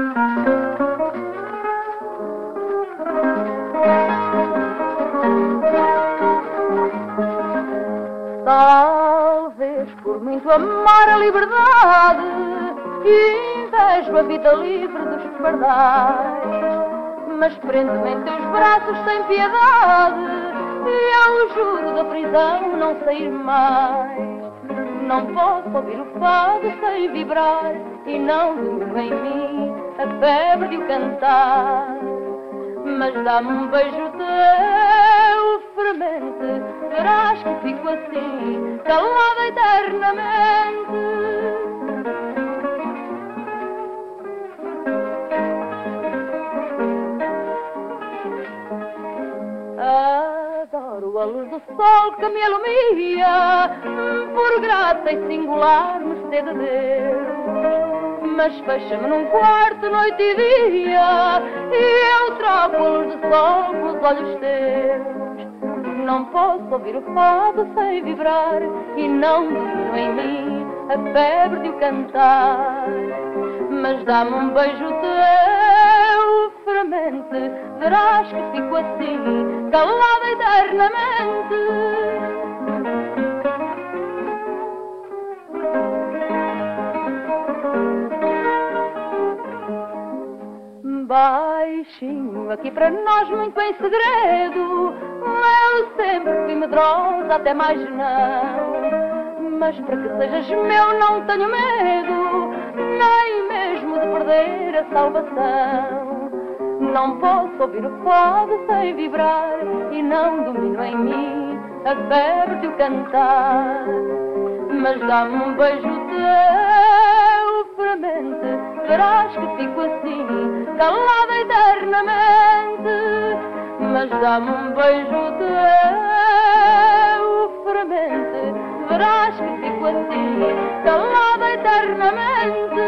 Talvez por muito amar a liberdade invejo a vida livre dos pardais, mas prendo-me em teus braços sem piedade e ao juro da prisão não sair mais. Não posso ouvir o fado sem vibrar e não domino em mim a febre de o cantar. Mas dá-me um beijo teu fremente, verás que fico assim, calada eternamente. Adoro a luz do sol que me ilumina, por grata e singular mercê de Deus. Mas fecha-me num quarto noite e dia e eu trago a luz do sol pelos olhos teus. Não posso ouvir o fado sem vibrar e não domino em mim a febre de o cantar. Mas dá-me um beijo teu fremente, verás que fico assim, calada eternamente. Baixinho aqui para nós muito em segredo, eu sempre fui medrosa até mais não. Mas para que sejas meu não tenho medo, nem mesmo de perder a salvação. Não posso ouvir o fado sem vibrar e não domino em mim a febre de o cantar. Mas dá-me um beijo teu fremente, verás que fico assim, calada eternamente. Mas dá-me um beijo teu fremente, verás que fico assim, calada eternamente.